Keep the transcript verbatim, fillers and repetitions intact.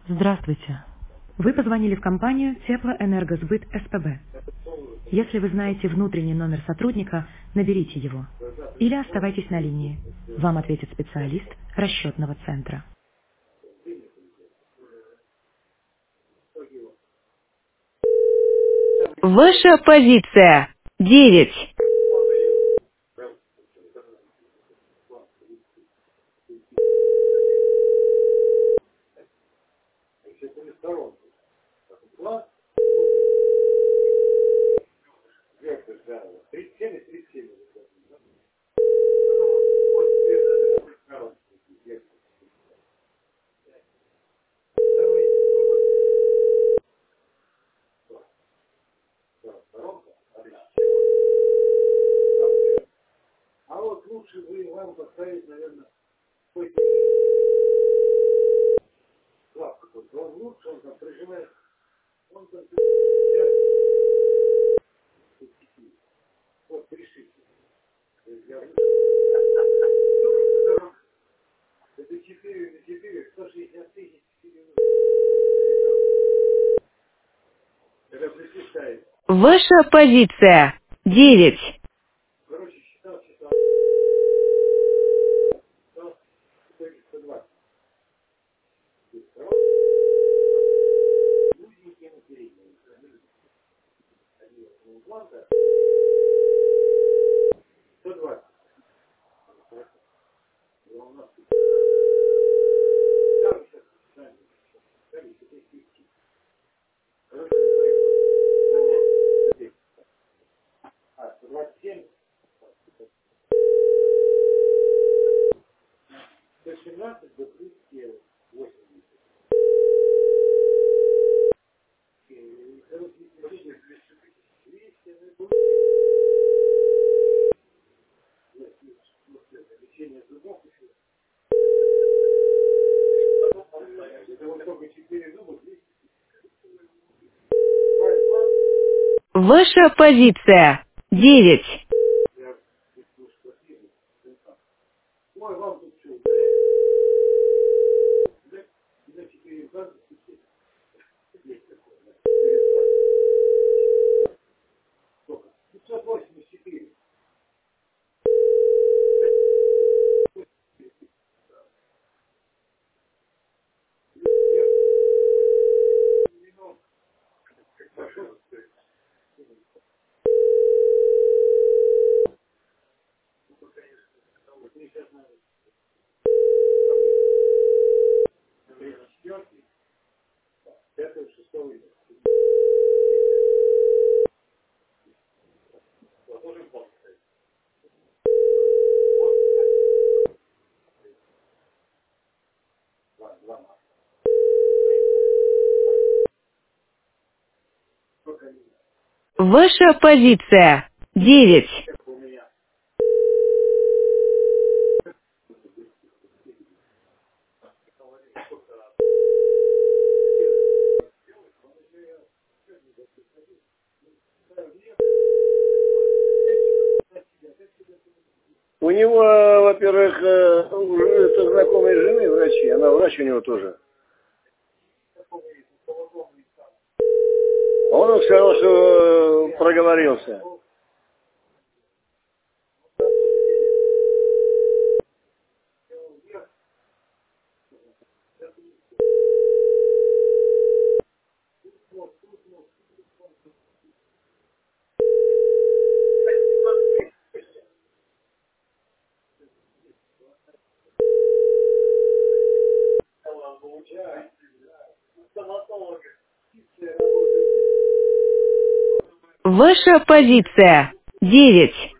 Здравствуйте. Вы позвонили в компанию Теплоэнергосбыт СПБ. Если вы знаете внутренний номер сотрудника, наберите его. Или оставайтесь на линии. Вам ответит специалист расчетного центра. Ваша позиция. Девять. Ваша позиция. Девять. Ваша позиция. Девять. Ваша позиция. Девять. У него, во-первых, э, это знакомые жены врачи, она врач у него тоже. Он сказал, что э, проговорился. Ваша позиция. Девять.